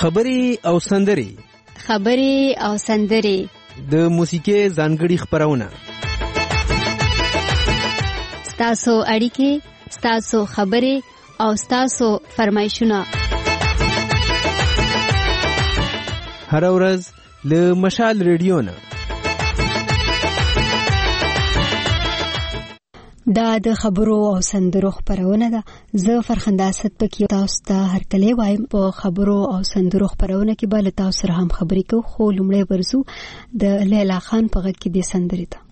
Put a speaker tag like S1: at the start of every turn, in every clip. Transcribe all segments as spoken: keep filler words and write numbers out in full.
S1: خبري او سندري
S2: خبري او سندري
S1: د موسیقي ځانګړي خبرونه
S2: ستاسو اړیکې ستاسو خبري او ستاسو فرمایشونه
S1: هر ورځ له مشال ریډیو نه.
S2: دا د خبرو او سندرو خبرونه ده. زه فرخنده اسد پکې تاسو ته هر کله وایم په خبرو او سندرو خبرونه کې به له تاسو سره هم خبرې کوو. خو لومړی ورزو د لیلا خان په غږ کې د سندرې ته.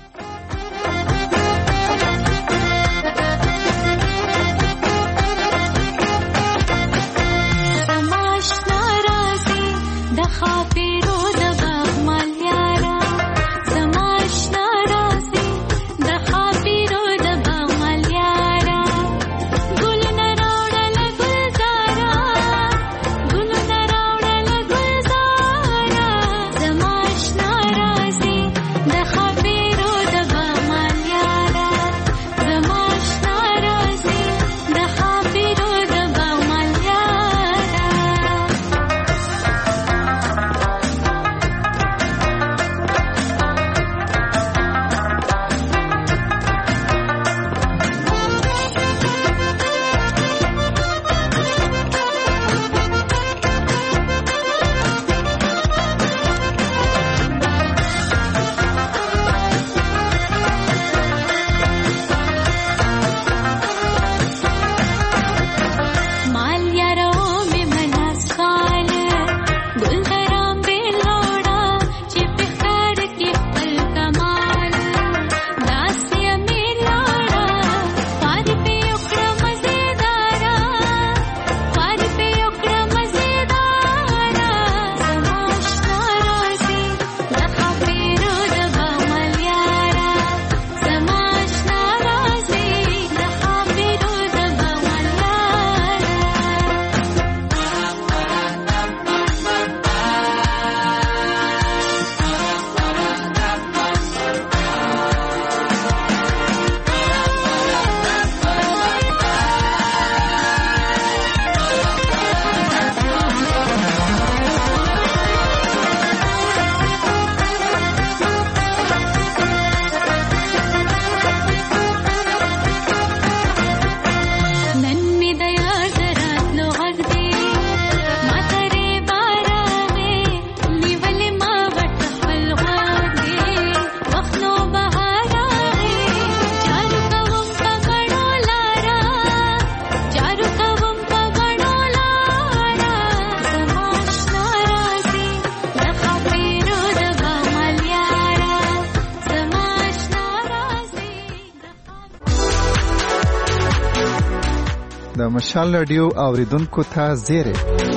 S3: مشال رادیو اوریدونکو ته زیره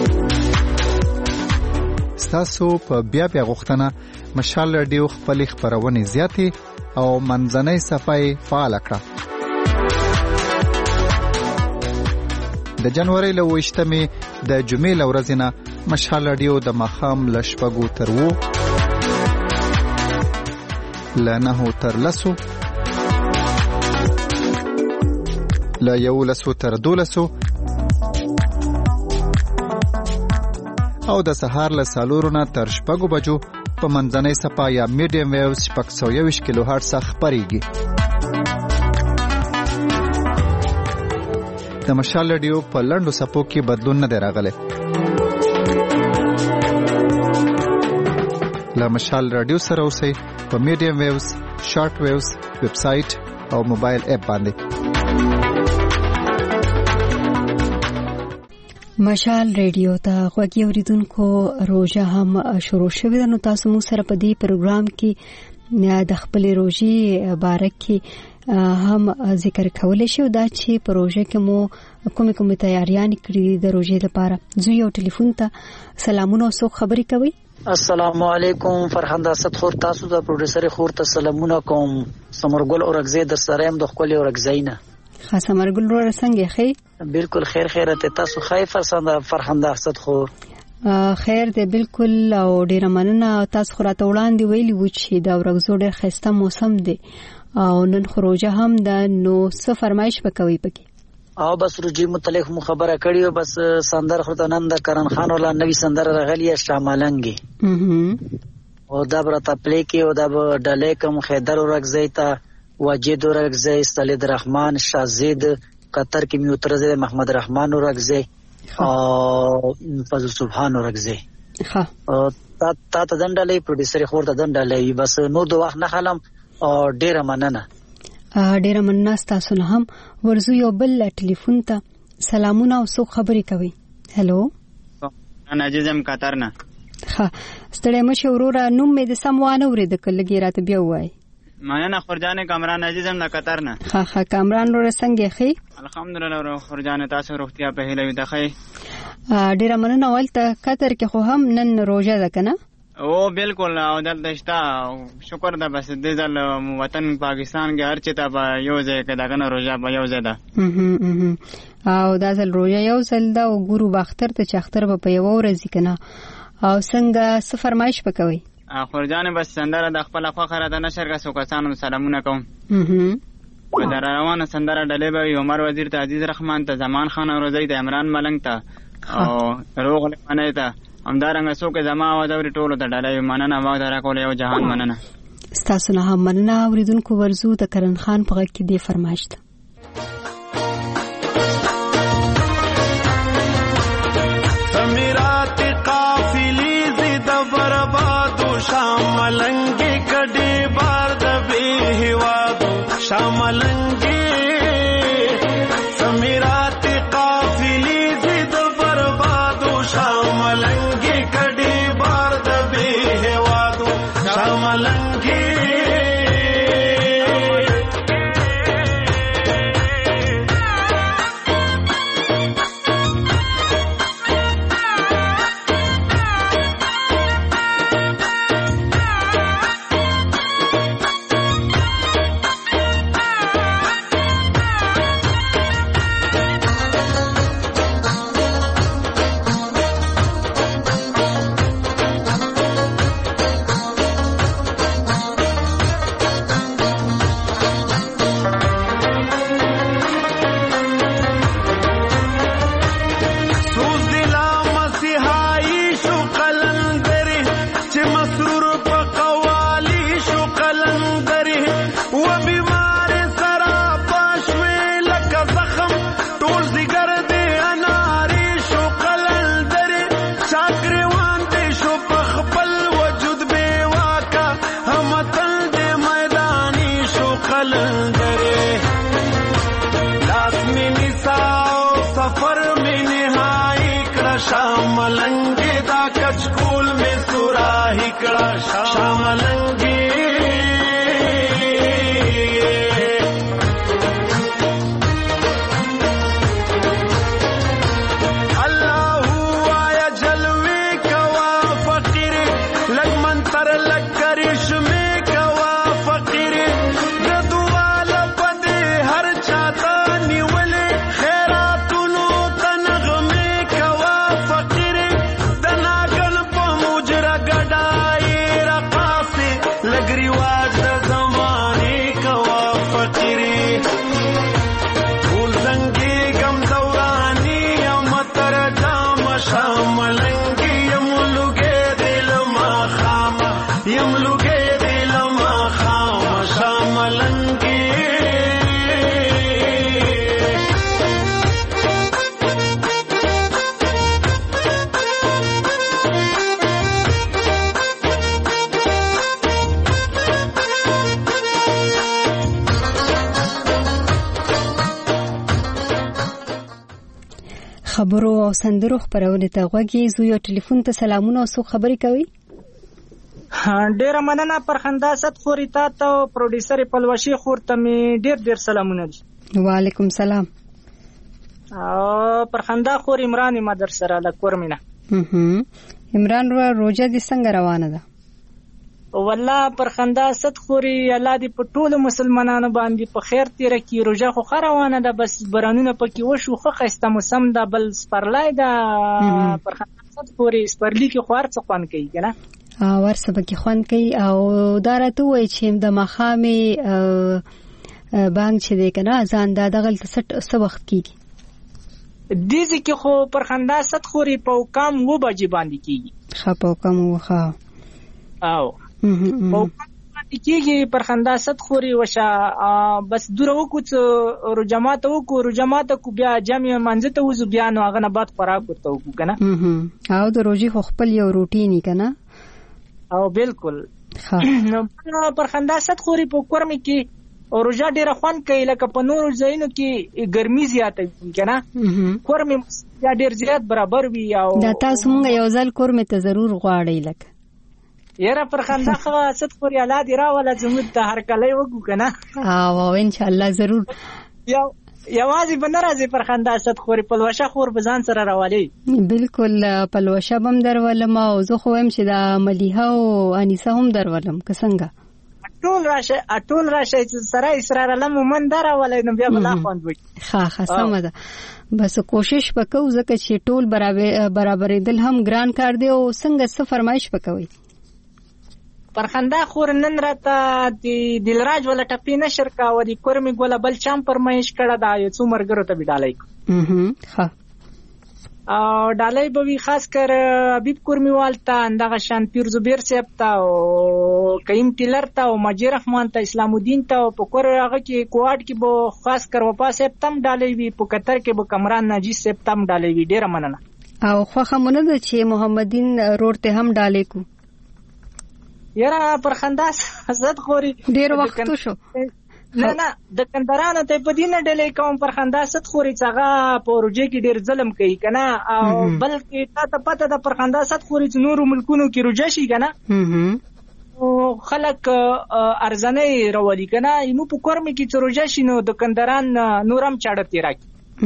S3: ستاسو په بیا بیا غوښتنه مشال رادیو خپل خبرونه زیاتې او منځنۍ صفای فعال کړه. د جنوري له وشتمې د جمعې لورځ نه مشال رادیو د مخام لشپګو تر وو لنه تر لسو لا یو لسو تر دولسو او د سهار له سالورونه تر شپږو بجو په منځنۍ صفا یا میډیم ویوز شپږ سوه یوویشت کیلو هرټز خپرېږي. د مشال رادیو په لنډو صفو کې بدلون نه دی راغلی. له مشال رادیو سره اوسئ په میډیم ویوز، شارټ ویوز، ویب سایټ او موبایل اپ باندې.
S2: مشال ریډیو ته غوږی اوریدونکو روزه هم شروع شوه. نو تاسو مو سره په دې پروګرام کې د خپل روزي باره کې هم ذکر کولای شو دا چې پروژه کې مو کومه کومه تیاریان کړې د روزي لپاره. زه یو ټلیفون ته سلامونه او څوک خبرې کوي.
S4: السلام علیکم فرخنده اسد خور، تاسو د پروډوسر خور ته سلامونه کوم. سمرګل اورګزی در سره هم د خپل اورګزینه
S2: خاصه مرګل ور څنګه خې؟
S4: بالکل خیر خیرت. تاسو خیر فرسنده فرخنده اسد خور؟
S2: خیر دی بالکل او ډیر مننه. تاسو خو راته وړاندې ویلي و چې دا ورځو ډیر خسته موسم دی او نن خروجه هم د نو څه فرمایش وکوي پکې.
S4: او بس روجي متعلق مو خبره کړی او بس سندر خدانند کرن خان ولا نوی سندر راغلی شاملنګي او دا برته پلی کې او دا ډلې کوم خیدر ورغزی تا واجد ورغزی سلید رحمان شازید قطر کې میوترزه محمد رحمان ورغزی او فضل سبحان ورغزی
S2: ها
S4: تا تا ته دندلې پروډوسر خور ته دندلې بس نور د وخت نه خلم او ډیره مننه
S2: ډیره مننه تاسو نه هم ورزو یو بل ټلیفون ته سلامونه او سو خبرې کوي. هلو
S5: انا عزیزم قطر نه
S2: ها ستړی مشه وروره نوم مې د سموانه ورید کلګی راته بیا وای
S5: مننه خورجان کامران عزیزم د قطر نه
S2: ها ها کامران وروره څنګه خي
S5: الحمدلله ورو خورجان تاسو روغتیا په هیله وي د خی
S2: ډیره مننه ولته قطر کې خو هم نن روزه ده کنه
S5: او بالکل او دلته شتا شکر ده بس د ځل وطن پاکستان کې هر چیته په یو ځای کې دغه روزه په یو ځای ده
S2: او دا ځل روزه یو ځل ده او ګورو باختر ته چختر په یو ورځ کنه او څنګه څه فرمایش وکوي
S5: خورجان بس سندره د خپل فخر د نشر کا سو کسانو سلامونه کوم په در روانه سندره ډلې به عمر وزیر ته عزیز رحمان ته زمان خان اورزی ته عمران ملنګ ته او روغ لمنه ته همدارنګه څوک زما आवाज اوري ټولو ته ډالۍ مننه واغ درا کول یو جهان مننه
S2: تاسو نه هم مننه اوریدونکو ورزو د کرن خان په غږ کې دی فرمایش ده
S6: سمیرات قافلی زید بربادو شاملنګي کډي بار د به هوادو شاملنګي سمیرات قافلی زید بربادو شاملنګي کډي بار د به هوادو شاملنګي شاملنګي دا کچکول می سوراهی کړه شاملنګي الله وایا جلوي کوا فقیر لګ منتر لګ کرشمه کوا فقیر د دواله پدې هر چاته نیولې خیراتونو تنغمه لګریواز د زمانه کوا فقیری ټول څنګه غم دورانی یم تر جام شاملنګي یم لګې دل ما خام یم لګې دل ما خام شاملنګي
S2: خبرو او سندرو خبرونه ته غوږی زو یو ټلیفون ته سلامونه او سو خبرې کوي
S7: ډیر مننه پرخندا ست خوري تا ته پروډوسر پلوشي خور ته می ډیر ډیر سلامونه دي
S2: وعلیکم سلام
S7: او پرخندا خور عمران مدر سره د کورمنه
S2: عمران رو روزه دي څنګه روانه ده
S7: والله پرخندا ست خوري الله دې په ټولو مسلمانانو باندې په خیر تیر کی روزه خو خروانه ده بس برانونه پکې وشو خو خسته موسم ده بل سپرلای ده پرخندا ست خوري سپرلی کې خور څه خوان کوي کنه
S2: ا ورسه پکې خوان کوي او دارته وای چې د مخامي بانک چې دی کنه ځان دا دغه څه وخت کیږي
S7: دیزی کې خو پرخندا ست خوري په کم و بجې باندې کیږي.
S2: ښه په کم وخه
S7: او په کیږي پرخندا ست خوري وشه بس دور وکړو رجمات وکړو رجمات کو بیا جمع منځ ته وځو بیا نو هغه نه بعد خوراک ورته وکړو کنه.
S2: او د روزي خو خپل یو روټینی کنه.
S7: او بالکل نو پرخندا ست خوري په کورم کې او روزا ډیره خوان کوي لکه په نورو ځایونو کې ګرمي زیاته وي کنه. کورم یا ډیر زیات برابر وي. او
S2: دا تاسو مونږ یو ځل کورم ته ضرور غواړئ لکه
S7: یاره پرخندا خو ست خوري الله دې راوله زموږ ته هر کله وګو کنه.
S2: او ان شاء الله ضرور.
S7: یو یوازې به نه راځي پرخندا ست خوري پلوشه خور به ځان سره راولي.
S2: بالکل پلوشه بم درولم او زه خو هم چې دا ملیحه او انیسه هم درولم که څنګه
S7: ټول راشه ټول راشه سره اسرار علم من دراولای نو بیا بلا خوند وي.
S2: ښه ښه سمه ده. بس کوشش وکړو ځکه چې ټول برابر برابرېدل هم ګران کار دی. او څنګه څه فرمایش وکوي
S7: پرخندا خور نن راته د دلراج ولا ټپی نشر کاوه د کورمي ګوله بل چام فرمایش کړه دا یو څو مرګرو ته بډالای
S2: ښه
S7: او ډالای به وی خاص کر حبیب کورمي والته اندغه شان پیر زبیر صاحب ته او کیم ټیلر ته او مجید رحمان ته اسلام الدین ته او په کور هغه کې کوارډ کې به خاص کر وپا صاحب تم ډالای وی په قطر کې به کمران ناجی صاحب تم ډالای وی. ډیره مننه.
S2: او خو خمونه ده چې محمدین روړ ته هم ډالای کو
S7: یاره پرخندا ست خوري
S2: ډیر وخت شو.
S7: نه نه د کندرانو ته په دینه ډلې کوم پرخندا ست خوري څنګه په روجه کې ډیر ظلم کوي کنه. او بلکې تا ته پته د پرخندا ست خوري چې نورو ملکونو کې روجه شي کنه او خلک ارزنه راولي کنه. نو په کورم کې چې روجه شي نو د کندران نورم چاړه تیراکي.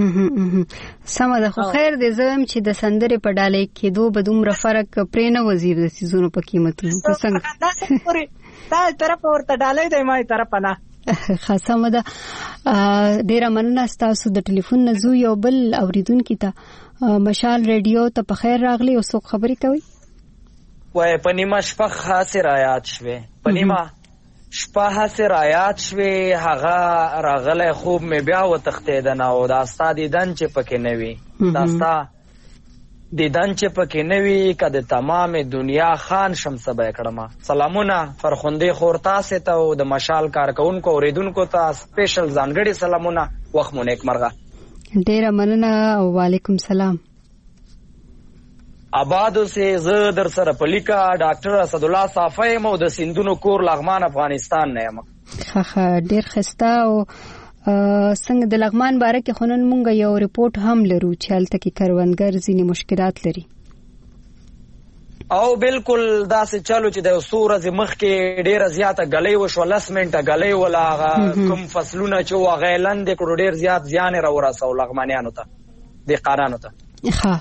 S2: سمه ده. خو خیر دې زم چې د سندرې په ډالۍ کې دوه بدومره فرق پرې نه وزیر د سيزونو په قیمتونو که څنګه
S7: تا طرف ورته ډالۍ دی ما طرف نه.
S2: خاصه ده. ډیره مننه تاسو د ټلیفون نه زو یو بل اوریدونکو ته مشال رادیو ته په خیر راغلی او څوک خبرې کوي.
S8: وای پنیما شپه خاصه رایات شوه پنیما شپه خاصه رایات شوه هغه راغله خوب مې بیا و تختیدنه او دا استاد دن چې پکې نوي دا ستا دیدن چې پکې نوي کده تمام دنیا خان شمسبه کړم. سلامونه فرخوندې خور تاسو ته او د مشال کارکونکو اوریدونکو ته سپیشل ځانګړي سلامونه. وخت مو نیک مرغه.
S2: ډیره مننه او وعلیکم سلام.
S8: آبادو سے زه در سره پلیکا ډاکټر اسد الله صافی مو د سندونو کور لغمان افغانستان نه یم.
S2: ښه ډیر خسته. او څنګه د لغمان باره کې خونن مونږ یو ریپورت هم لرو چې هلته کې کروندګر ځینې مشکلات لري.
S8: او بالکل داسې چلو چې د سورې مخ کې ډیره زیاته غلې وشو لس منټه غلې ولا کوم فصلونه چې وغیلند کړو ډیر زیات ځان را ورسو لغمانیانو ته د قارانو ته.
S2: ښه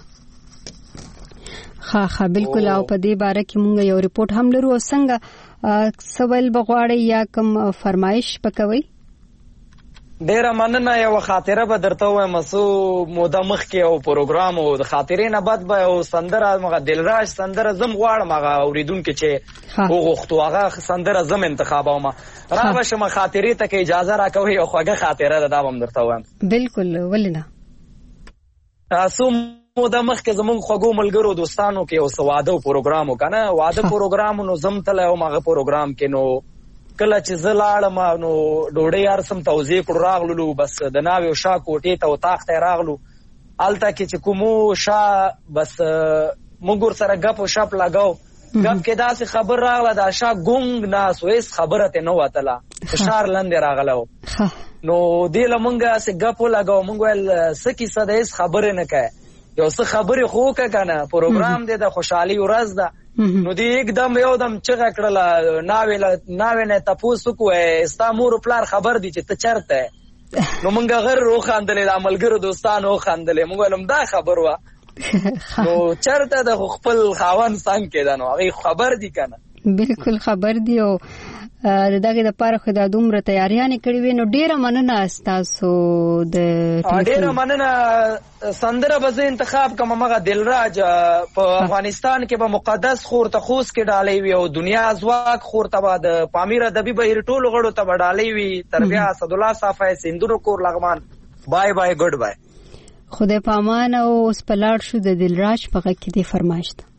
S2: ښه ښه بالکل. او په دې باره کې مونږ یو ریپورت هم لرو. څنګه سوال بغواړي یا کوم فرمایش پکوي؟
S8: ډیره مننه. یو خاطره به درته وایم مسو موده مخکې او پروګرام او د خاطرې نه بعد به او سندره مغه دلراج سندره زم غواړم هغه اوریدونکو چې وغوښتو هغه سندره زم انتخابوم راوښه ما خاطرې ته کې اجازه راکوي او خوږه خاطره ده دا هم درته وایم.
S2: بالکل ولنه
S8: تاسو موده مخکې زمونږ خوږو ملګرو دوستانو کې او سواده پروګرام وکنه واده پروګرام نو زم تل او مغه پروګرام کې نو کله چې زلاړم نو ډوډۍ ارسم توزیع کړو راغلو بس د ناوې او شا کوټې ته او تاخ ته راغلو الته کې چې کومو شا بس موږ سره غپ او شپ لگاو غپ کې داسې خبر راغله دا شا ګونګ ناس وېس خبره ته نو وتله فشار لاندې راغلو نو دې لمونګه سه غپ لگاو مونږ ول سکی سدایس خبره نه کوي یو څه خبره خو کنه پروګرام دې د خوشحالي ورځ ده نو دی एकदम یو دم چغه کړل ناویل ناوینه تاسو کوه استامور پلار خبر دي چې ته چرته نو مونږ غیر رو خاندلې د عملګرو دوستانو خاندلې مونږ ولم دا خبر وا نو چرته د خپل خاوند څنګه کېدنو هغه خبر دي کنه
S2: بالکل خبر دی او دغه د پاره خدای دومره تیاریانه کړې وې نو ډیره مننه تاسو د
S8: ډیره مننه سندره به انتخاب کوم مغه دلراج په افغانستان کې به مقدس خور ته خوس کې ډالې وي او دنیا ازواق خور ته به د پامیر ادبي بهیر ټولو غړو ته ډالې وي تربیه اسد الله صافی سندونو کور لغمان بای بای ګډ بای
S2: خدای پامان او اوس پلاړ شو د دلراج په غږ کې دی فرمایش ده.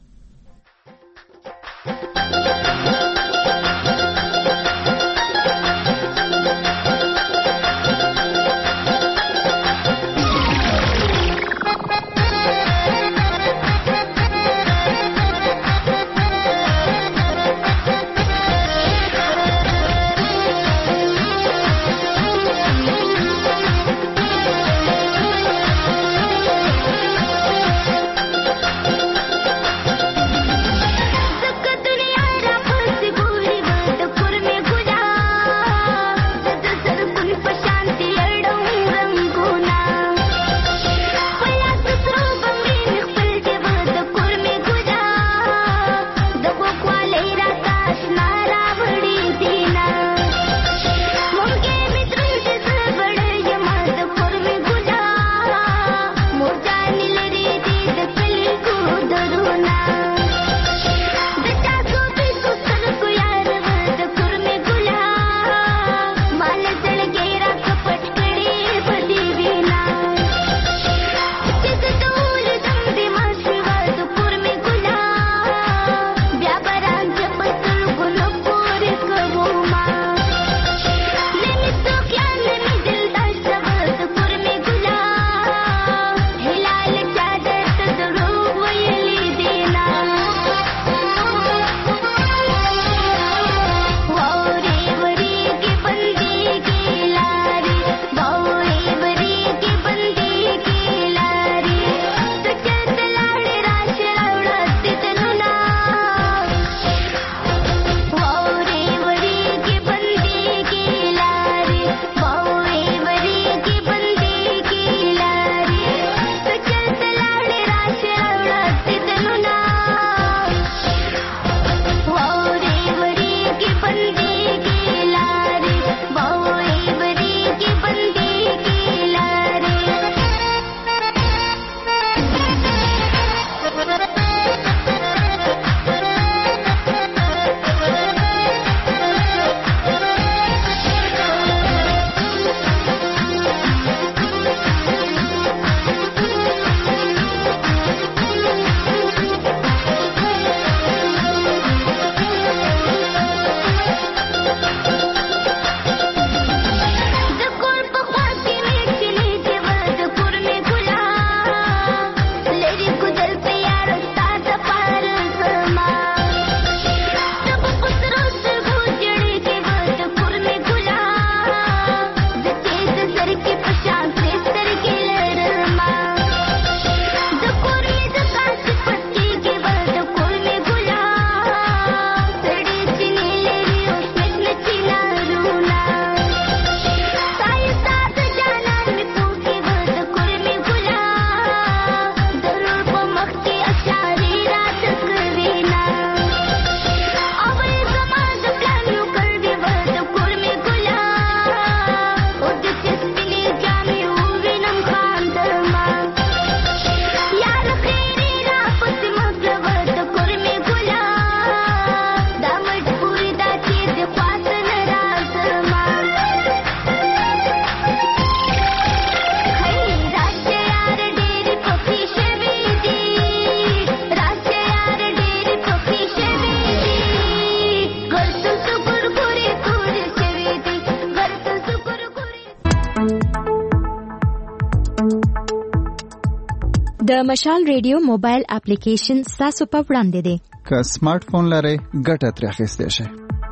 S9: د مشال ریډیو موبایل اپلیکیشن تاسو په وړاندې دی.
S3: که سمارټ فون لرئ ګټه ترې اخیستی شئ.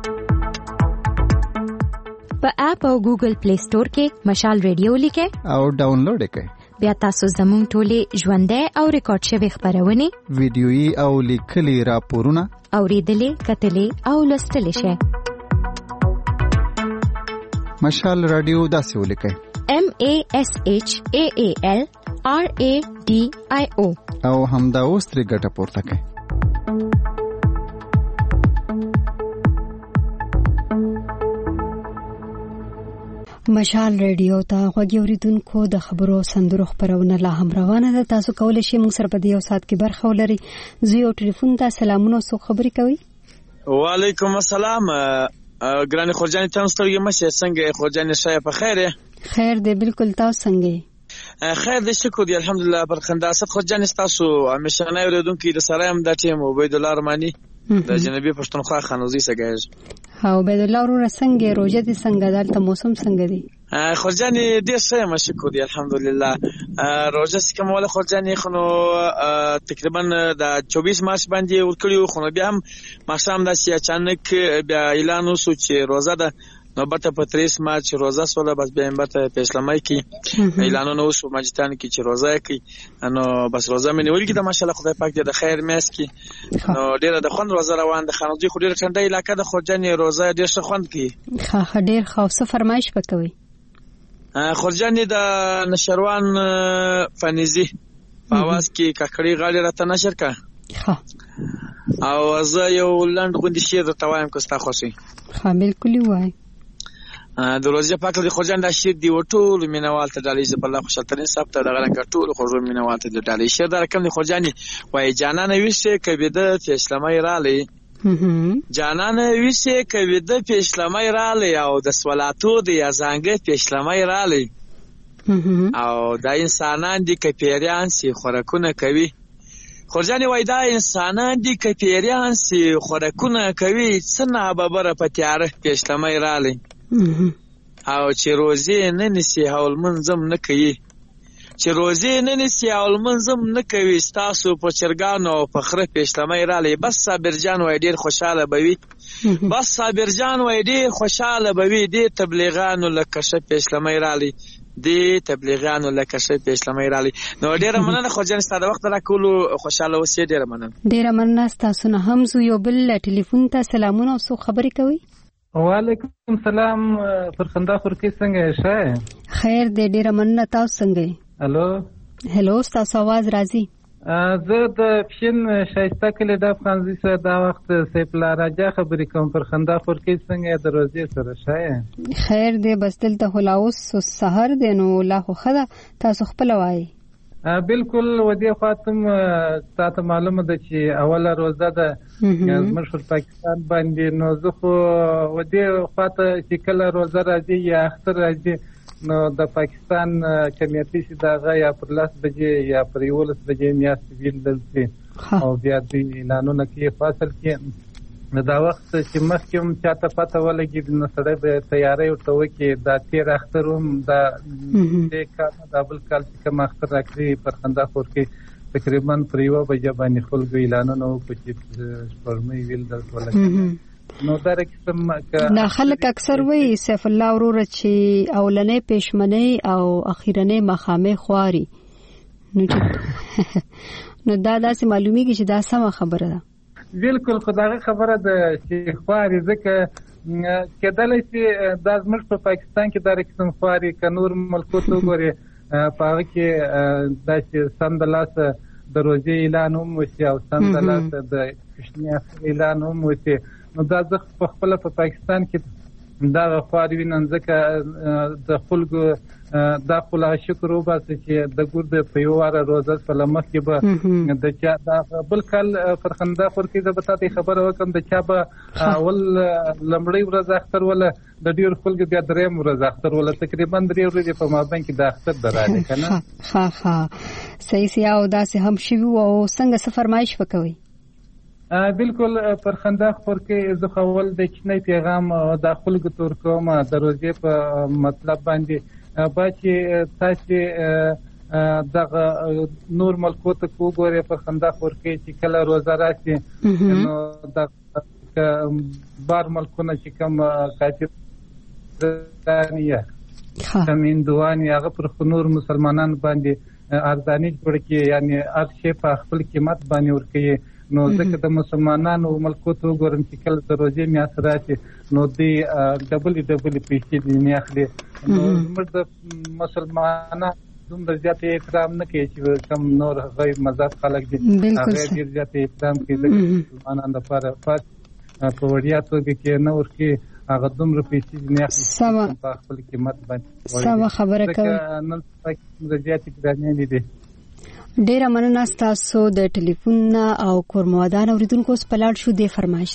S9: په اپ او ګوګل پلی سٹور کې مشال ریډیو لیکئ
S3: او ډاونلوډ یې کړئ.
S9: بیا تاسو زموږ ټولې ژوندۍ او ریکارډ شوي خبرونه
S3: ویډیويي او لیکلي راپورونه
S9: اوریدلې کتلې او لوستلې شئ.
S3: مشال رادیو داسې ولیکئ:
S9: M A S H A A L R A D I O
S3: او همدا اوس ترې ګټه پورته کړئ.
S2: مشال ریډیو ته غوږی اوریدونکو د خبرو سندرو خبرونه لا هم روانه ده. تاسو کولای شئ موږ سره په دې یو ساعت کې برخه ولرئ. زه یو ټلیفون ته سلامونه او خبرې کوي.
S10: وعلیکم السلام ګرانه خورجان تاسو ته یم چې څنګه خورجان شای په خیره؟
S2: خیر دی بالکل. تاسو څنګه؟
S10: خیر دې شکر دی الحمدلله پر خنداست خو جان تاسو همیشه نه اوریدونکو د سرایم د ټیم عبید الله رحماني د جنوبي پښتونخوا خانوزي سګایز.
S2: ها عبید الله ورو څنګه روزه دي څنګه دلته موسم څنګه دی؟
S10: خرجان ډیر ښه یم شکر دی الحمدلله. روزه سکه مولا خرجان خو تقریبا د چوبیس مارچ باندې ورکړیو خو بیا هم ماشام د سیا اچانک بیا اعلان وسو چې روزه ده نو بته په تریس مارچ روزه سوله بس به بته په اسلامي کې اعلانونه وسو ماجستان کې چې روزه کوي نو بس روزه مې نیول کې د ماشاءالله خدای پاک دې د خیر میس کې نو ډیره د خوند روزه روان د خانوزي خو ډیره ټنډه علاقه د خرجان روزه ډیر ښه خوند کوي.
S2: ښه ډیر خاصه فرمایش وکوي.
S10: خرجان د نشروان فنیزي په اواز کې ککړی غاړي راته نشر کا او زه یو لند غوندي شیر ته وایم کو ستا خوشي.
S2: ها بالکل وای
S10: د روزه پاک د خرجان د شیر دی وټول مینوال ته ډالې ز په الله خوشالترین صاحب ته دغه رنګ ټول خرجان مینوال ته ډالې شیر در کوم د خرجانی وای جانانه ویشه کبیده په اسلامي رالی جانانه ویشه کبیده په اسلامي رالی او د سوالاتو د یزانګ په اسلامي رالی او د انسانان دي کپیریان سي خوراکونه کوي. خرجانی وای دا انسانان دي کپیریان سي خوراکونه کوي څنګه ببره په تیار په اسلامي رالی او چې روزي نه نسی حول منظم نه کوي چې روزي نه نسی حول منظم نه کوي تاسو په چرګانو په خره په اسلامي رالی بس صابر جان وای ډیر خوشاله بوي بس صابر جان وای ډیر خوشاله بوي دي تبلیغانو لکه ش په اسلامي رالی دي تبلیغانو لکه ش په اسلامي رالی نو ډیر مننه خو جن ستاسو وخت را کولو خوشاله اوسئ ډیر مننه
S2: ډیر مننه تاسو نه هم زو یو بل ټلیفون ته سلامونه او سو خبرې کوي.
S11: وعلیکم سلام فرخنده خورکی څنګه ښه
S2: خیر دې ډیره مننه تاسو څنګه؟
S11: هلو
S2: هلو تاسو आवाज راځي.
S11: زه د پښین شایسته کلی د افغانزي سره دا وخت سیف الله راجا خبرې کوم فرخنده خورکی څنګه د روزي سره ښه
S2: خیر دې بس دلته هلاوس سحر دې نو لا خو خدا تاسو خپل وای.
S11: بالکل ودی خاطم تاسو معلومه ده چې اوله روزه ده مشهور پاکستان باندې نو زه خو ودی خاطه چې کله روزه راځي یا اختر راځي نو د پاکستان کمیټې چې دا یا پر لاس بجې یا پر یولس بجې میاشت ویل دلته او بیا د اعلانونه کې فاصل کې نو دا وخت چې مخکې هم چاته پته ولګي نو سره به تیاری ورته وکړي دا تیر اختر هم دا دې کال دا بل کال چې کوم اختر راکړي پر خندا خور کې تقریبا پر یوه بجه باندې خلکو اعلانونه وکړي چې سپوږمۍ ویل دلته ولګي نو دا رقم
S2: دا خلک اکثر وایي سیف الله وروره چې اولنې پېشمنۍ او اخیرنۍ مخامې خواري نو نو دا داسې معلومیږي چې دا سمه خبره ده.
S11: بالکل خدای خبره ده چې خواري ځکه کېدلی چې دا زموږ په پاکستان کې دا قسم خواري که نور ملکو ته وګورې په هغه کې دا چې سمدلاسه د روزې اعلان هم وشي او سمدلاسه د کوچني اختر اعلان هم وشي نو دا زه په خپله په پاکستان کې دا خواري وینم ځکه د خلکو دا خو لا شکر وباسي چې د ګورد په یو واره روزه په مخکې به د چا دا بل کال فرخنده خور کې زه به تاسو خبره وکم د چا به اول لمړی ورځ اختر ولا د ډیر خلکو بیا دریم ورځ اختر ولا تقریبا درې ورځې په مابین کې د اختر دراله کنه
S2: ها ها صحیح سي او دا سه هم شي او څنګه څه فرمایش وکوي.
S11: بالکل فرخنده خور کې زه خول د چنۍ پیغام د خلکو تور کوم د روزې په مطلب باندې باچې تاسو دغه نور ملکو ته وګورئ په خندا خور کې چې کله روزه راشي نو د بار ملکونه چې کوم کاچرانیه کوم هندواني هغه پر نور مسلمانان باندې ارزانی جوړ کې یعنی هر شی په خپل قیمت باندې ورکوي نو ځکه د مسلمانانو ملکو ته وګورم چې کله د روزې میاشت راشي نو دوی ډبلې ډبلې پیسې دې نه اخلي نو زموږ د مسلمانانو دومره زیات احترام نه کوي چې کوم نور غیر مذهب خلک دي هغه ډېر زیات احترام کوي د مسلمانانو لپاره په وړیا توګه کې نه ورکوي هغه دومره پیسې نه اخلي په خپل قیمت باندې
S2: سمه خبره کوي
S11: نن پکې زیاتې ګرانې دي.
S2: ډیره مننه تاسو د ټلیفون او کورموادان اوریدونکو سپلاړ شو دی فرمایش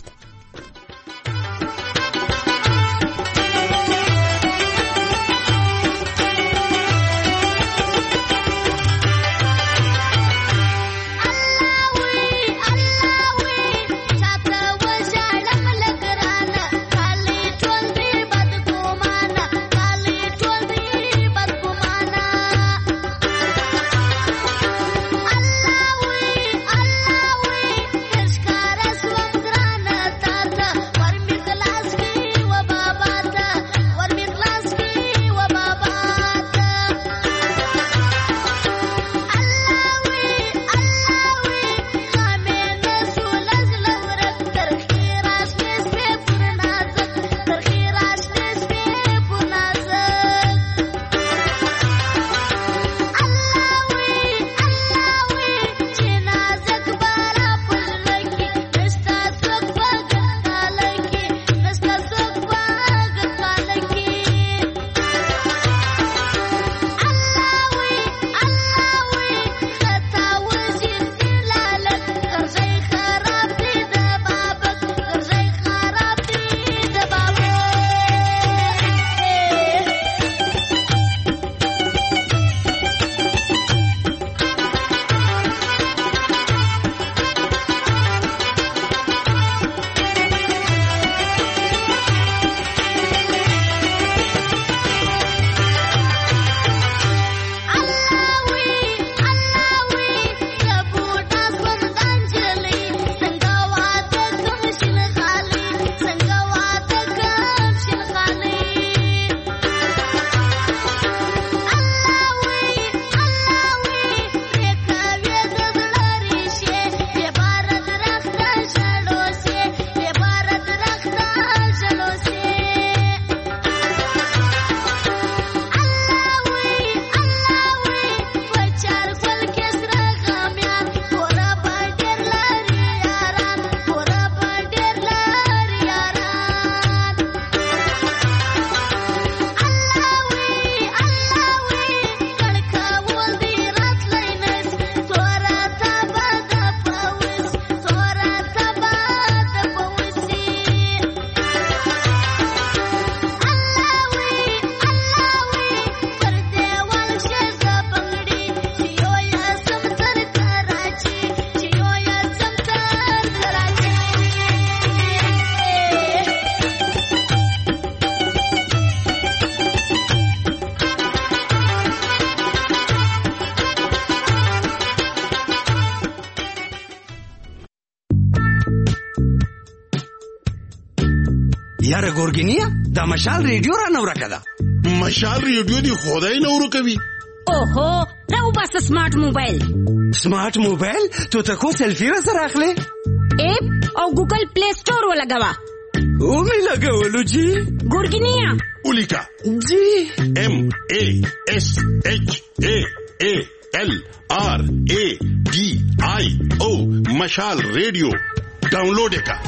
S12: یاره ګورګینیا دا مشال ریډیو را نو راکده
S13: مشال ریډیو دی خدای نو ورکوي
S14: اوهو دا وبس سمارټ موبایل
S12: سمارټ موبایل ته تاسو سلفي سره اخلي
S14: اپ او ګوګل پلی سٹور ولګوا
S12: او می لګولو جی
S14: ګورګینیا
S13: ولیکا
S12: جی
S13: ام ا اس اچ ا ا ال آر ا ډي آی او مشال ریډیو ډاونلوډ کا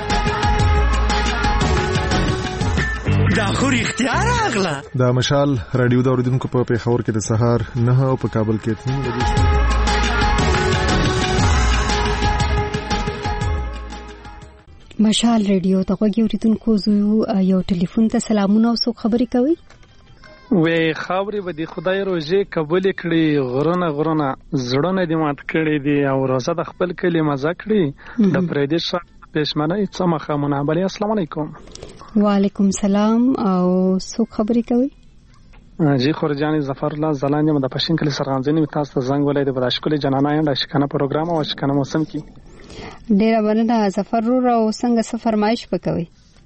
S12: دا خو اختیار اغلا
S15: دا مشال رادیو دا اوریدونکو په پیښور کې د سهار نه او په کابل کې تین بجې
S2: مشال رادیو ته غوږی اوریدونکو زو یو ټلیفون ته سلامونه او څوک خبرې کوي
S16: وې خبرې به د خدای روزي قبول کړي غرونه غرونه زړونه دې مات کړي دي او روزه د خپل کلی مزه کړي د پردیش پېشمنه څمخه منابلي السلام علیکم
S2: وعلیکم سلام او څوک خبرې کوي
S16: جی خورجانی ظفر الله زلانیم د پښین کلی سرغانځنی تاسو ته زنګ ولې د براشکل جنانه انده شکنه پروګرام او شکنه موسم کې
S2: ډیر مننه ظفر رو او څنګه څه فرمایش وکوي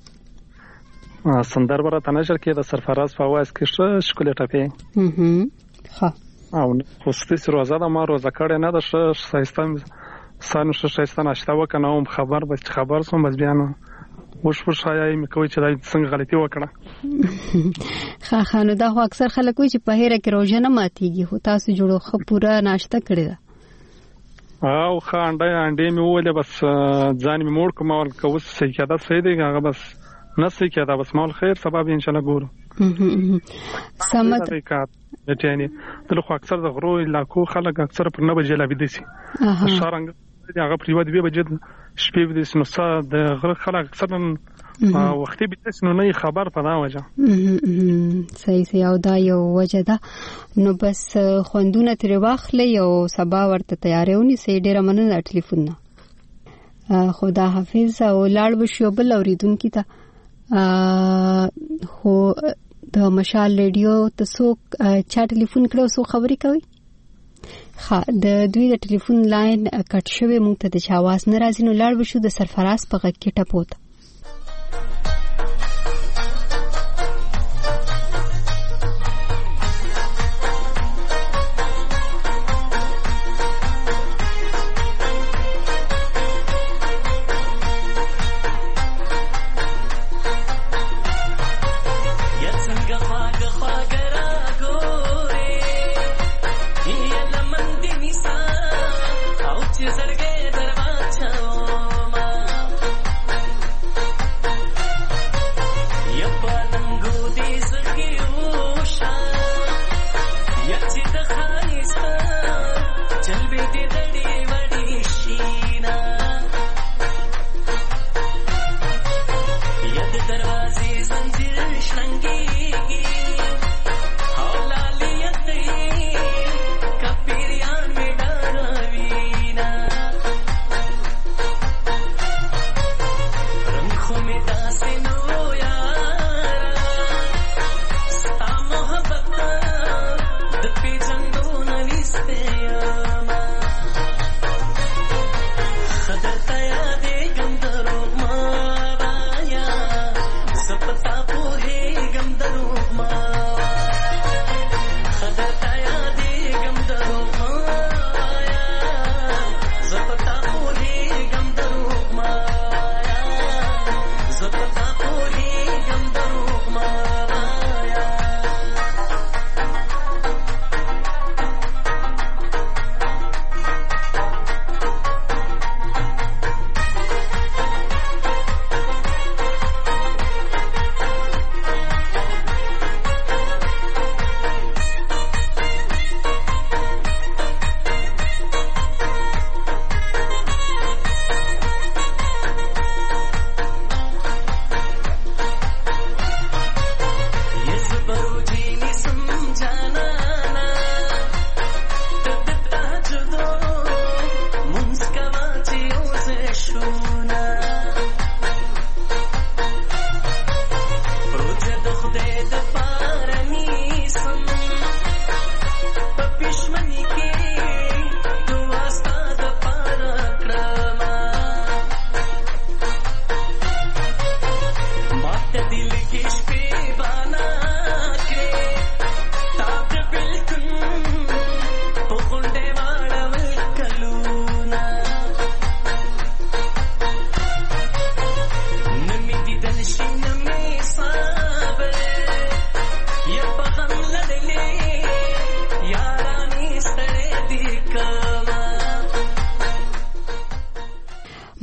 S16: سندر برا تنشر کې د سرفراز فواز کې شکل ټپه
S2: هم ها
S16: او خصوصي روزه د ما روزه کړه نه د شایستان سانو شایستان اشتا وکنه هم خبر بس خبر سوم بس بیانو وش وش حیاي مې کوي چې دا څنګه غلطي وکړه
S2: خا خانو دا خو اکثر خلک وي چې په هیره کې روزه نه ماتيږي خو تاسو جوړو خو پورا ناشته کړی دا
S16: او خانډه انډې مې ولې بس ځان مې موړ کوم او کوس صحیح کېدا صحیح دی هغه بس نسې کېدا بس مال خیر سبب ان شاء الله ګورو
S2: سمت
S16: یعنی دلته اکثر د غرو علاقو خلک اکثر پر نه بجې لا بيدسي شارنګ هغه پریواد به بجد شپې بده نو سا د غره خلک اکثر وختي بيدس نو نه خبر پدا وجه
S2: صحیح صحیح او دا یو وجه ده نو بس خوندونه تر واخلې او سبا ورته تیارېونی سي ډیره مننه ټلیفون نه خدا حافظ او لاړ بشو بل اوریدونکو ته خو د مشال ریډیو ته څوک چا ټلیفون کړو څو خبرې کوي ها د دوی د ټلیفون لاین کټ شوی مونږ ته د چاواز ناراضي نو لاړ بشو د سرفراز په غږ کې ټپوت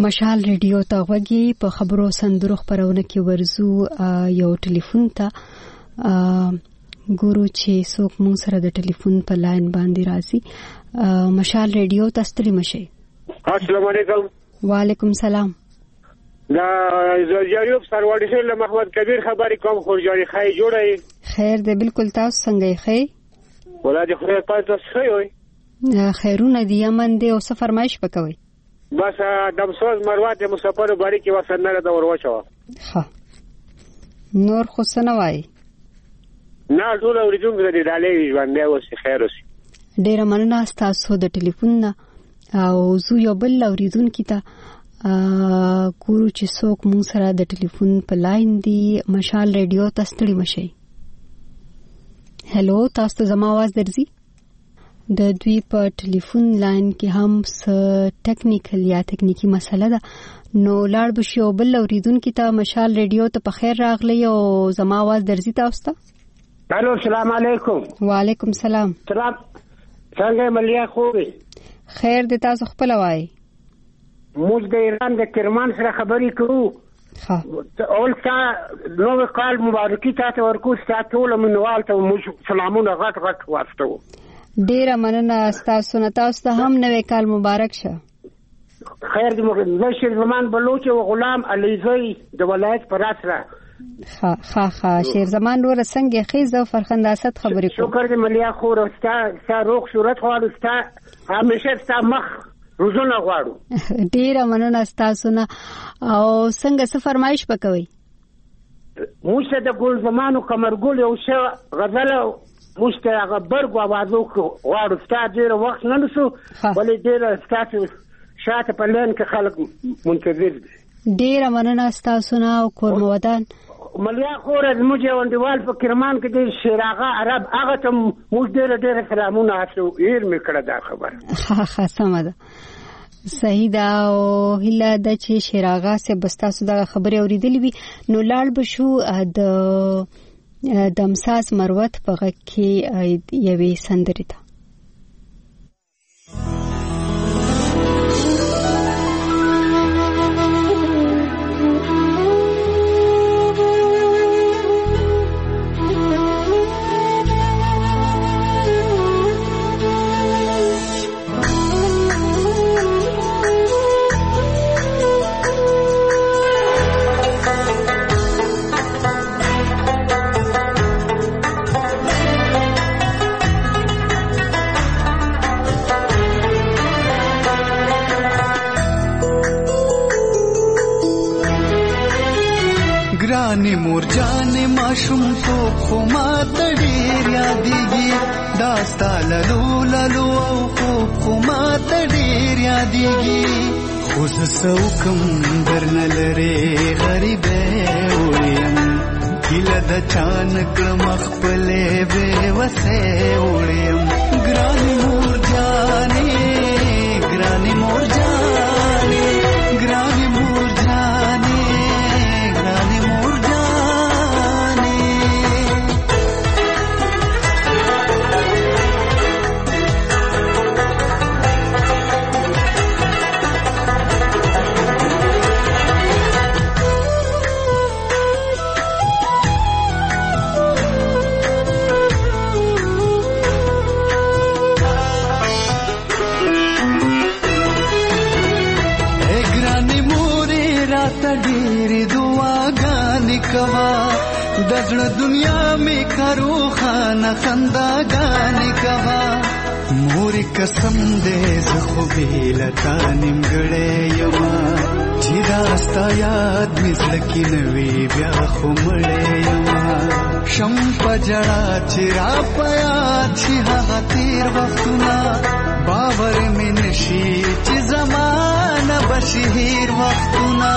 S2: مشال ریډیو ته غوږی په خبرو سندرو خبرونه کې ورزو یو ټلیفون ته ګورو چې څوک مون سره د ټلیفون په لاین باندې راځي. مشال ریډیو ته ستړي مشه.
S17: السلام علیکم.
S2: وعلیکم سلام.
S17: دا زیاریوب سرواړی له محمد کبیر خبرې کوم خورجاری خای جوړای.
S2: خیر دې بالکل تاسو څنګه یې خې؟
S17: ولادي خو تاسو ښه وي.
S2: خیرونه دی یمن دی او څه فرمایش وکوي.
S17: بس دمسوز مروات مسافر باندې کې وسنه د وروچو.
S2: ها نور خو سنوي.
S17: نه ټول اوریدونکو دې ډالې ژوند دی اوس خیر اوسي.
S2: ډیر مننه تاسو د ټلیفون نه او زو یو بل اوریدونکو ته ګورو چې څوک مون سره د ټلیفون په لاین دی. مشال ریډیو ته ستړي مشي. هلو تاسو ته زما आवाज درځي؟ د دوی په ټلیفون لاین کې هم څه ټیکنیکل یا تکنیکی مسله ده نو لاړ بشي او بل اوریدونکو ته مشال ریډیو ته په خیر راغلی او زما आवाज درځي تاسو ته؟
S17: الو السلام علیکم.
S2: وعلیکم سلام.
S17: سلام څنګه ملیا خوبه؟
S2: خیر دې تاسو خپل وای.
S17: موږ د ایران د کرمان سره خبرې کوو.
S2: ها
S17: اول کا نو کال مبارکي تاسو ورکو ستاسو له منوال ته موږ سلامونه غټ غټ واستو.
S2: ډیره مننه تاسو نه. تاسو ته هم نوې کال مبارک شه.
S17: خیر دې موږ شیر زمان بلوچ او غلام علیزی د ولایت پراسره.
S2: ها ها ها شیر زمان ور څنګه خیزه فرخنداست خبرې کو.
S17: شکر دې ملیا خور او ستا ستا روغ صورت غواړو ستا همیشه ستا مخ روزونه غواړو.
S2: ډیره مننه تاسو نه. او څنګه څه فرمایش وکوي؟
S17: موږ د ګل زمانو کمرګل یو څه غزل موږ ته هغه برګ وازو غواړو ستا ډیره وخت نه نسو ولې ډیره ستاسو شاته په لین کې خلک منتظر دي.
S2: ډیره مننه تاسو نه او کور مودان.
S17: ملیا خور زموږ یو انډیوال په کرمان کې د شیراغه عرب هغه ته موږ ډیره ډیره سلامونه هڅو هیر مې کړه دا خبر.
S2: ها ها سمه ده. صحیح ده او هله د چې شیراغه سه بستاسو دا خبرې اوریدلې وي نو لاړ بشو د دمساز مروت په غږ کې یوې سندرې ته.
S18: ګرانې مور جانې ماشوم تو خو ماته ډېر یادېږي دا ستا للو للو او خوب خو ماته ډېر یادېږي خو زه څه وکړم درنه لرې غریبې وړیم هیله د چا نه کړم خپلې بېوسې وړیم ګرانې مور جانې ګرانې مور جانې ګرانې مور جانې ګرانې مور جانې. د زړه دنیا می کارو خانه خنداګانې کوا مورې قسم دې زه خو بیله تا نیمګړی یما چې دا ستا یاد مې زړه کې نه وي بیا خو مړی یما شم په ژړا چې را په یاد شي هغه تېر وختونه باور مې نشي چې زمانه به شي هېر وختونه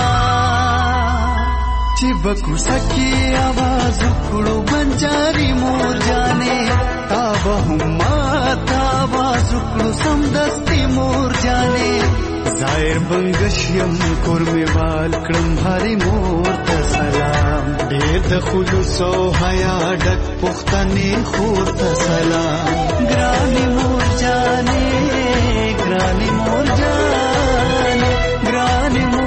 S18: چې بکوسه کې आवाज وکړو بنجاري مور جانې تا به هم ماته आवाज وکړو سمدستي مور جانې ظاهر بنګشیم کور مې وال کړم هرې مور ته سلام ډېر د خلوص او حیا ډک پښتنې خور ته سلام ګرانې مور جانې ګرانې مور جانې ګرانې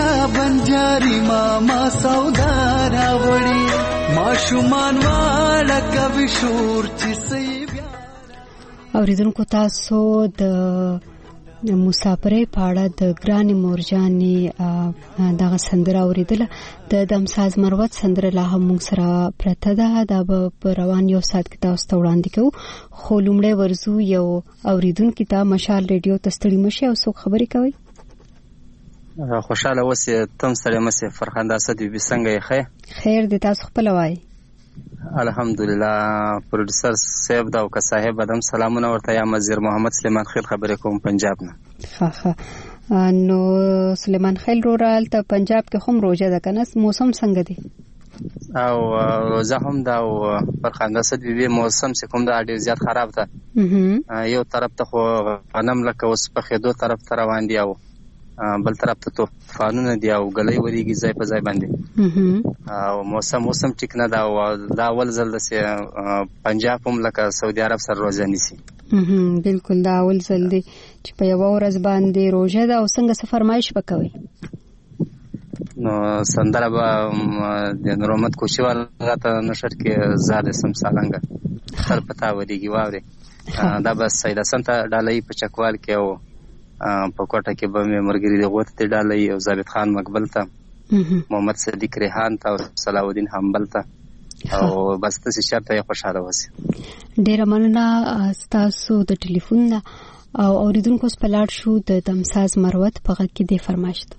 S18: بیا بنجاری ماما سودا راوړي ماشومان واړه کوي شور چې سي بیا.
S2: اوریدونکو تاسو د مسافرۍ په اړه د ګرانې مورجانې دغه سندره اوریدله. د دمساز مروت سندره لا هم موږ سره پرته ده، دا به په روان یو ساعت کې تاسو ته وړاندې کوو. خو لومړی ورځو یو اوریدونکي ته مشال ریډیو ته ستړي مشئ او څوک خبرې کوي.
S19: خوشاله اوسې، تم سره مسې فرخنده اسد بي څنګه یې؟ خیر
S2: خیر دې، تاسو خپل وایي؟
S19: الحمدلله. پروډوسر صاحب دا او که صاحب ادم سلامونه ورته. یا مزیر محمد سلیمان خیل خبرې کوم پنجاب نه.
S2: ها ها نو سلیمان خیل رورال ته پنجاب کې هم روزه ده کنه، موسم څنګه دی؟
S19: او روزه هم دا او فرخنده اسد بي موسم چې کوم دا ډیر زیات خراب ده. یو طرف ته خو غنم لکه اوس په خېدو طرف ته روان دي او بل طرف ته طوفانونه دي او ګلۍ وريږي ځای په ځای باندې او موسم موسم ټیک نه دا او دا اول ځل د پنجاب هم لکه سعودي عرب سره روزه نیسي.
S2: بالکل دا اول ځل دی چې په یو ورځ باندې روزه ده. او څنګه څه فرمایش وکوي؟
S19: نو سندره به د نورمت کوشیوال غته نشر کې زاد سم سالنګ خل پتا وريږي واوري. دا بس سید حسن ته ډالۍ په چکوال کې او په کوټه کې به مې مرګري د غوت ته ډالۍ او ضابط خان مقبل ته محمد صدیق ریحان ته او صلاح الدین حنبل ته او بس تاسو شرط یې خوشاله وسی.
S2: ډیر مننه تاسو د ټلیفون نه. او اوریدونکو سپلاړ شو د دمساز مروت په غږ کې د فرمایش ته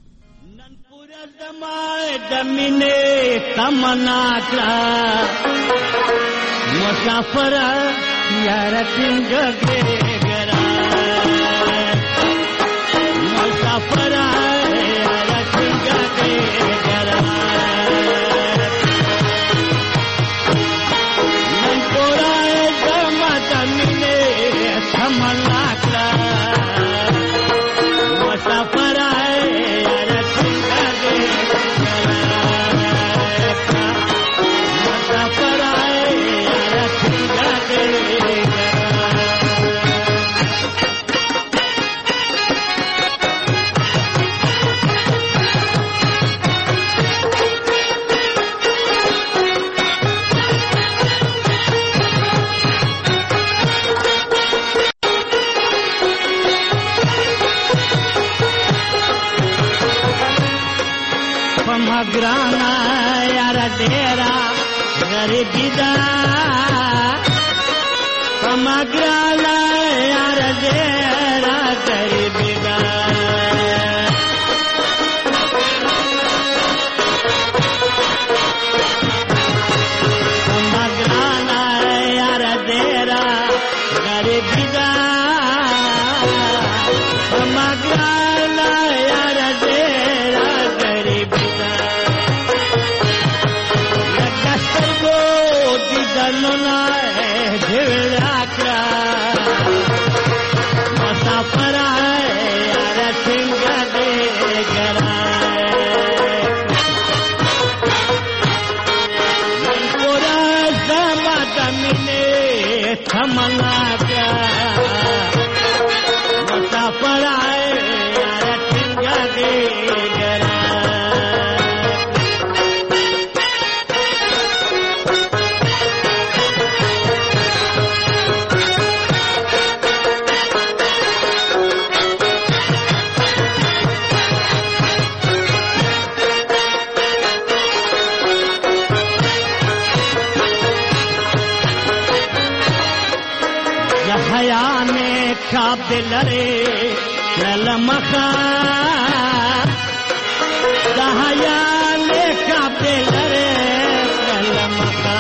S6: دمینه تمنا کړه مسافر یار څنګه ګرا مسافر یار څنګه ګرا نن پورا زما دمینه تمنا کړه مسافر graana yara dera garibi da pamagrala yara dera garibi da pamagrala yara dera garibi da pamagrala yara dera garibi da Nona jhela kra masafar yaar thinga de gara pura zama damine thamna kya masafar yaar thinga de gara Kab dilare lalamaka dahayale kab dilare lalamaka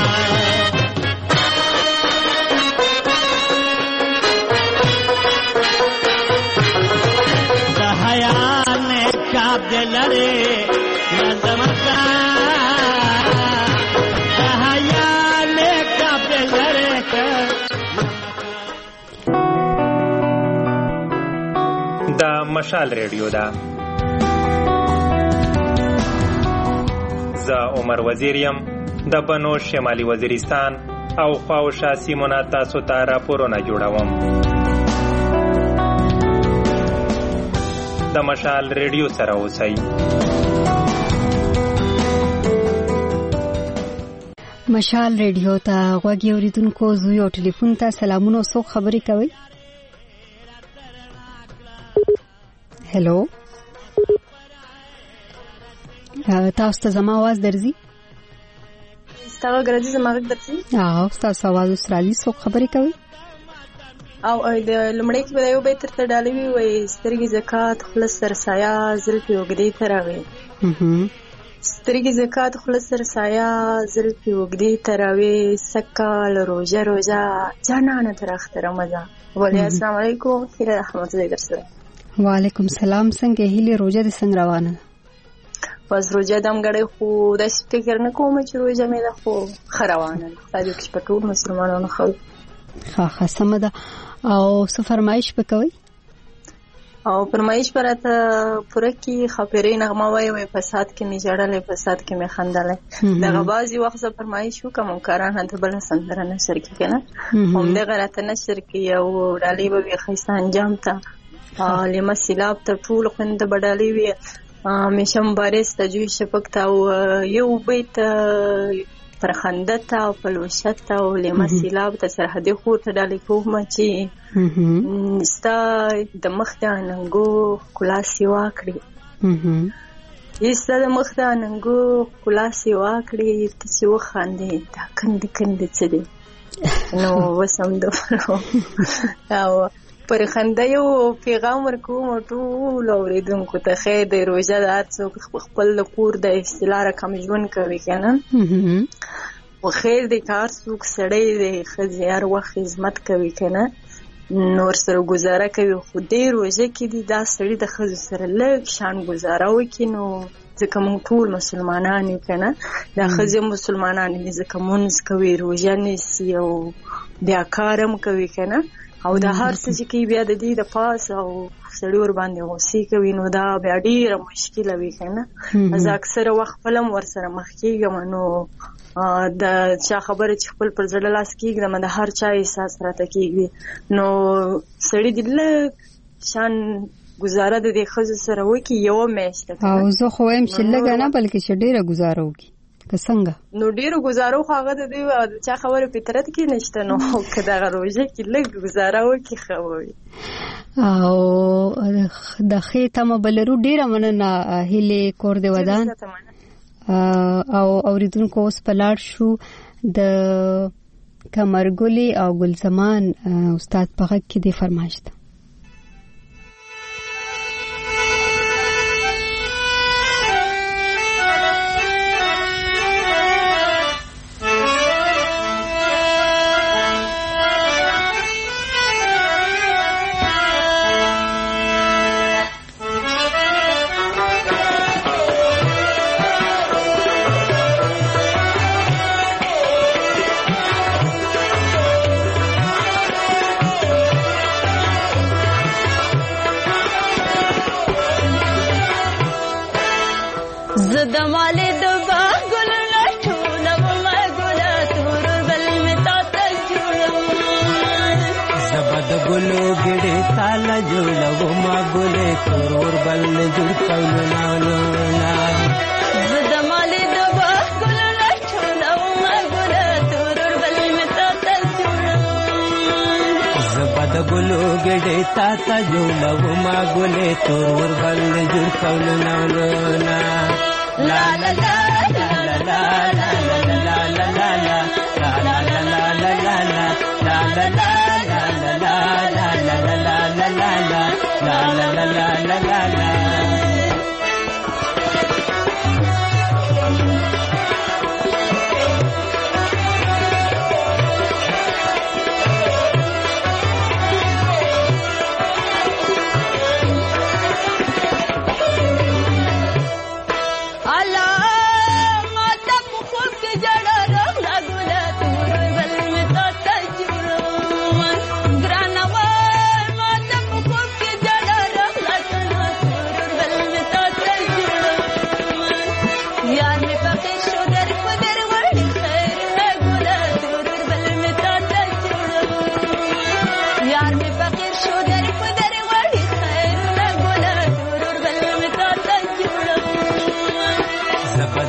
S6: dahayale kab dilare lalamaka dahayale kab dilare
S20: دا مشال ریډیو ده. زه عمر وزیر یم د بنو شمالي وزیرستان او خواوشا سیمونه تاسو ته راپورونه جوړوم. د مشال ریډیو سره اوسئ.
S2: مشال ریډیو ته غوږی اوریدونکو زوی او ټلیفون ته سلامونه او څوک خبرې کوي. هلو تاسو ته زما आवाज درځي؟
S21: تاسو ګرځي زما غږ درځي؟
S2: او تاسو आवाज استرالي څوک خبرې کوي؟
S21: او د لمړی کې به یو به تر ډالې وي وای سترګې زکات خلص سرسایا زلفي وګدي تراوي. سترګې زکات خلص سرسایا زلفي وګدي تراوي سکال روزه روزه جانانه تر اختر مزه. ولی السلام علیکم خیر رحمت الله درسره.
S2: وعلیکم سلام. څنګه هیله روزه د څنګه روانه؟
S21: پس روزه دم غړې خو د فکر نه کوم چې روزه مې ده خو خروانه خدای دې په ټول مسلمانانو خو
S2: ښه ښه سم ده. او څه فرمایش وکوي؟
S21: او فرمایش پراته پوره کې خبرې نغمه وای وای فساد کې می جړلې فساد کې می خندلې دغه بازي وخت زه فرمایش وکم کاران هته بل سندره نشر کې کنه هم دغه راته نشر کې یو ډالۍ به خیسه انجام ته لمه سیلاب ته ټول خوند بدالي وي مشم بارس ته جوی شپک ته یو بیت پر خندته او پلوشته او لمه سیلاب ته سرحدي خور ته ډالۍ کوم چې ستا د مخ د اننګو کلا سیوا کړی ستا د مخ د اننګو کلا سیوا کړی ته چې وخاندې دا کند کند څه دی نو وسم دو او پر خنده یو پیغام ورکوم ټول اوریدونکو ته خیر د روزه د هر څوک خپل کور د اصطلاح رقم ژوند کوي کنه و خیر د کار څوک سړی د ښځې هر وخت خدمت کوي کنه نور سره گزاره کوي خو دې روزه کې دي دا سړی د ښځو سره لږ شان گزاره وکړي نو ځکه موږ ټول مسلمانان یو کنه دا ښځې مسلمانان دي ځکه مونځ کوي روژه نیسي او بیا کار هم کوي کنه او دا هر څه چې کوي بیا د دې د پاس او سړی ور باندې غوسې کوي نو دا بیا ډېره مشکله وي کنه زه اکثره وخت خپله ور سره مخ کېږم نو د چا خبره چې خپل پر زړه لاس کېږدم د هر چا احساس راته کېږي نو سړي دې لږ شان ګزاره د دې ښځو سره وکړي یوه میاشت
S2: او زه خو وایم چې لږه نه بلکې چې ډېره ګزاره وکړي که څنګه
S21: نو ډېرو ګزارو خو هغه د دې چا خبره فطرت کې نشته نو که دغه روژه کې لږ ګزاره وکړي ښه وي
S2: او د ښې تمه به لرو. ډېره مننه هیلې کور د ودان او اوریدونکو اوس په لاړ شو د کمرګلې او ګلزمان استاد په غږ کې د فرمایش ده.
S22: تا جوړو ما ګلې تور بل جوړ کول نه لا لا لا لا لا لا لا لا لا لا لا لا لا لا لا لا لا لا لا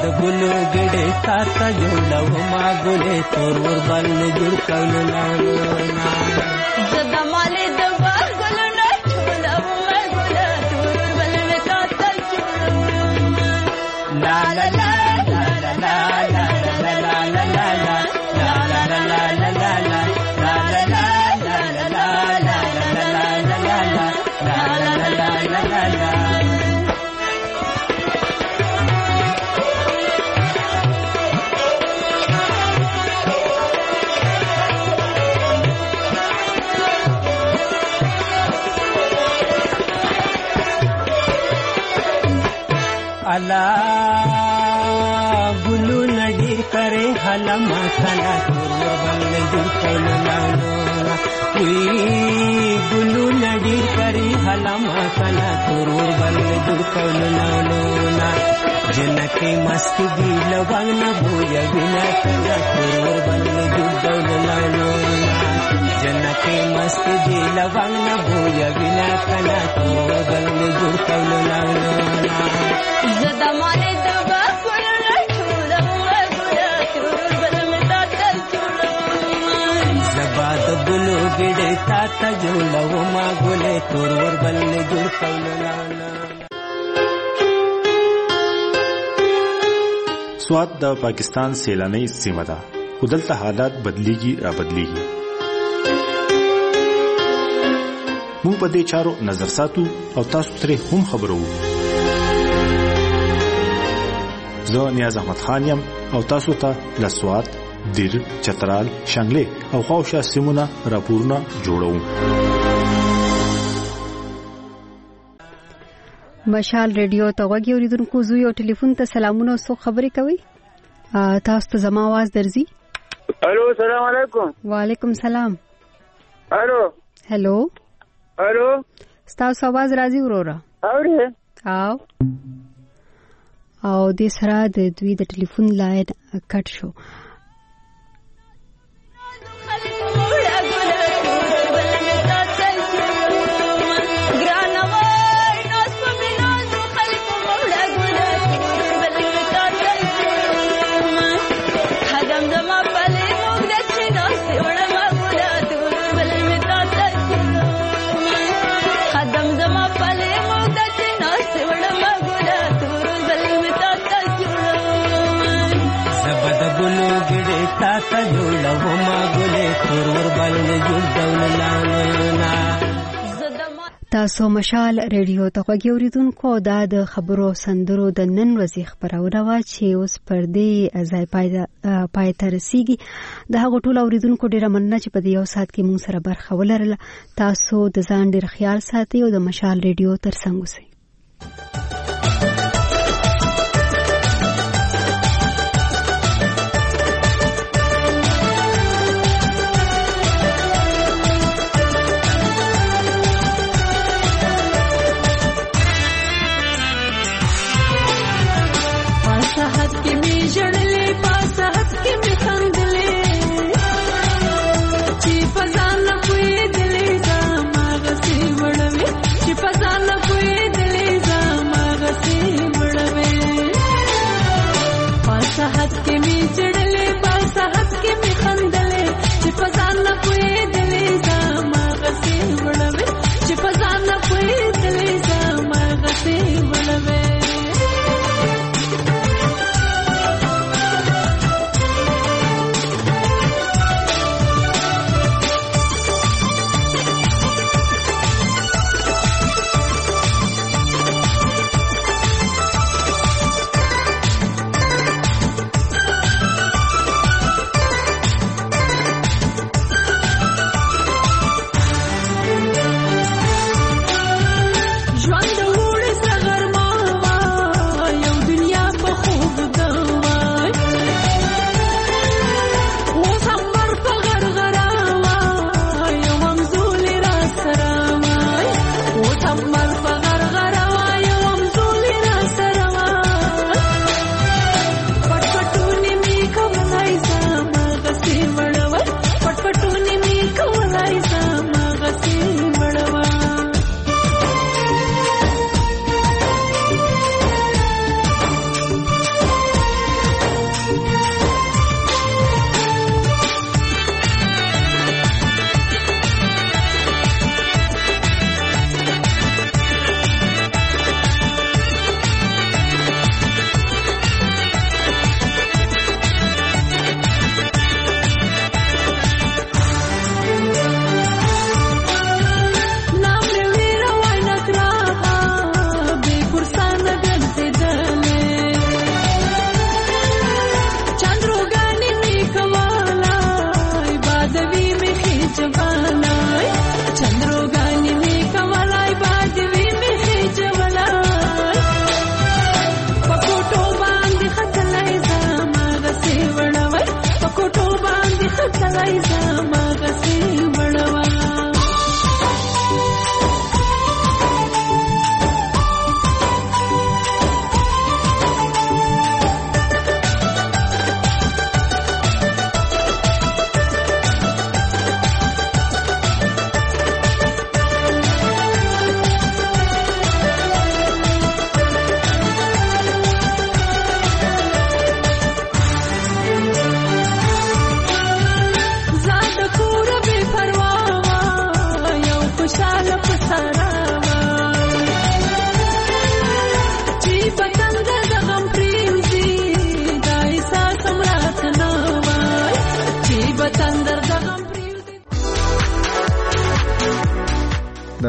S22: د ګلو ګډې تا ته جوړومه ګلې تور ور باندې جوړ کولو لاړونه
S1: زه د مالې د باغ ګلونه ټولومه ګله تور ور باندې تا ته جوړومه لا لا لا لا لا لا لا لا لا لا لا لا لا لا لا
S22: अला गुलू नडीर करे हलमा खला तोर बंग जुड़ कौन लानो गुलू नडीर करे हलमा खला तोर बंग जुड़ कौन लानो जनके मस्त दी लवंग न भूया बिना कला तोर बंग जुड़ कौन लानो जनके मस्त दी लवंग न भूया बिना कला तोर बंग जुड़ कौन लानो
S1: زدا مالې د باغ ګلونه ټولومه ګله تور ور باندې تا ته جوړومه
S22: زبا د ګلو ګډې تا ته جوړومه ګلې تور ور باندې جوړ کولو لاله.
S4: سوات د پاکستان سیلاني سیمه ده خو دلته حالات بدلیږي را بدلیږي. موږ په دې چارو نظر ساتو او تاسو ترې هم خبرو. زه نیاز احمد خان یم او تاسو ته له سوات، دیر، چترال، شانګلې او خواوشا سیمونه راپورونه جوړوم.
S2: مشال ریډیو ته غوږی اوریدونکو زوی او ټلیفون ته سلامونه او سو خبرې کوي. تاسو ته زما आवाज درځي؟
S23: الو السلام علیکم.
S2: وعلیکم سلام.
S23: الو
S2: هلو
S23: الو
S2: تاسو आवाज راځي وروره؟
S23: اورې
S2: او او د سره د دوی د ټلیفون لاین کټ شو.
S22: تا جوړومه ګلې تور ور باندې جوړ ډول لاله.
S2: تاسو مشال ریډیو ته غوږی اوریدونکو دا د خبرو سندرو د نن ورځې خبرونه وا چې اوس پر دې ځای پای ته رسیږي. د هغو ټولو اوریدونکو ډیره مننه چې په دې یو ساعت کې مونږ سره برخه ولرله. تاسو د ځان ډیر خیال ساتئ او د مشال ریډیو ترڅنګ اوسئ.
S1: چې په ځان کوی دلې زما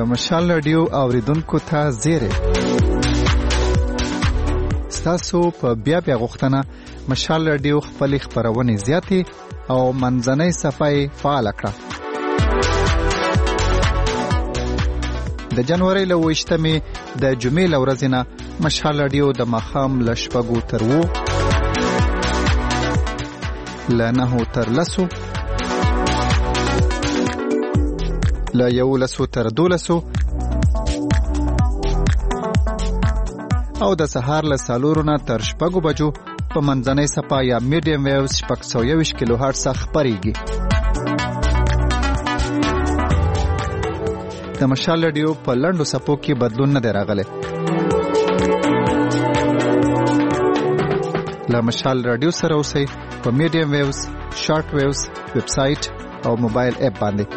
S3: د مشال رادیو اوریدونکو ته زیری تاسو په بیا بیا غوښتنه مشال رادیو خپل خبرونه زیاتې او منځنۍ صفای فعال کړه. د جنوري له وشتمې د جمعې لورځ نه مشال رادیو د مخام لشپګو تر وو لنه تر لسو لا یو لسو تر دولسو او د سهار له سالورو نه تر شپږو بجو په منځنۍ صفا یا میډیم ویوز شپږ سوه یوویشت کیلو هرټز خپرېږي. د مشال رادیو په لنډو صفو کې بدلون نه دی راغلی. له مشال رادیو سره اوسئ په میډیم ویوز، شارټ ویوز، ویب سایټ او موبایل اپ باندې.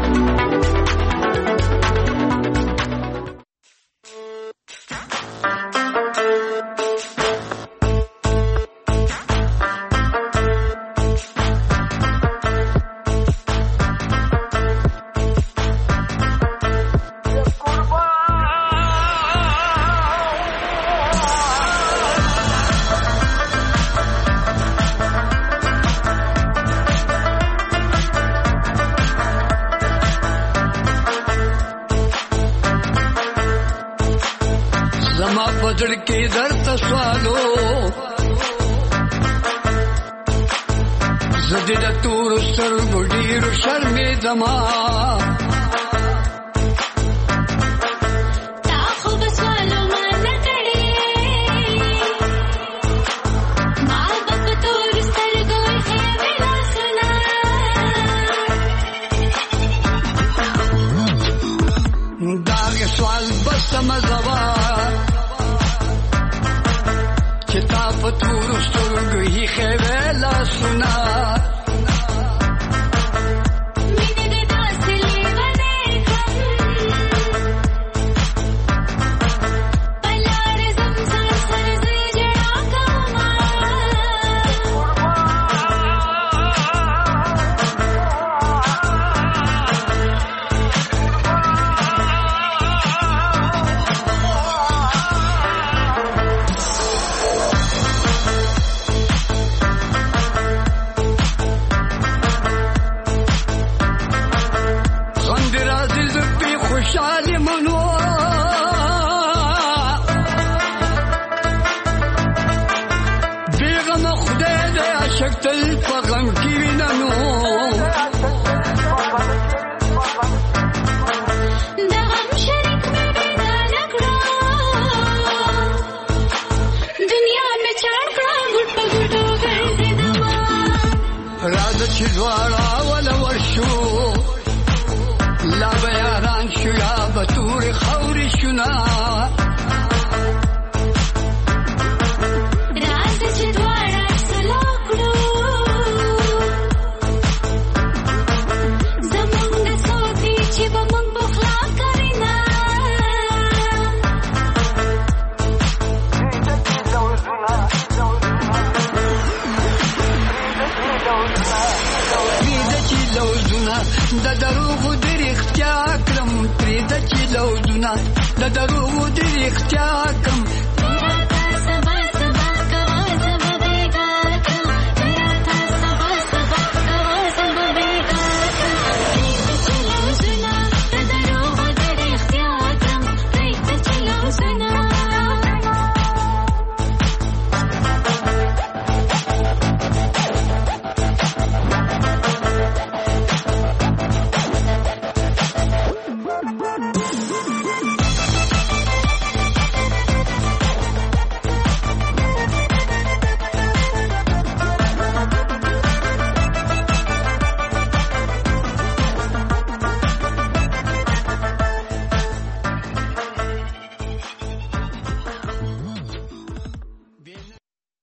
S5: के दर्द स्वालो जदिद तूर सर गुडीर शर्मे जमा ताखुब स्वालो मान करे माँ बाप तूर सर गोल है मेरा सुना दाग सवाल बस समझवा किताब तूर सुर्ग ही खेवेला सुना मैंने दासले बने हम पलार जमसर सर जड़ा कमा खुशाली मनो बेगम खुदे दे अशक्तल पगम की ननो दगम शरीक में बेदा लगड़ा दुनिया में चाड़कड़ा गुट गुटो गए दवा राज छिद्वाड़ा वाला वर्षो لا بیاران شو یا بطور خوری شنا راز چه دوارا سلاکلو زمانگ سوتی چه با من بخلا کرینا ریده چی لوزونا دا دروغو در اختیار کرم پریده چی لوزونا دا دروغو در اختیار کرم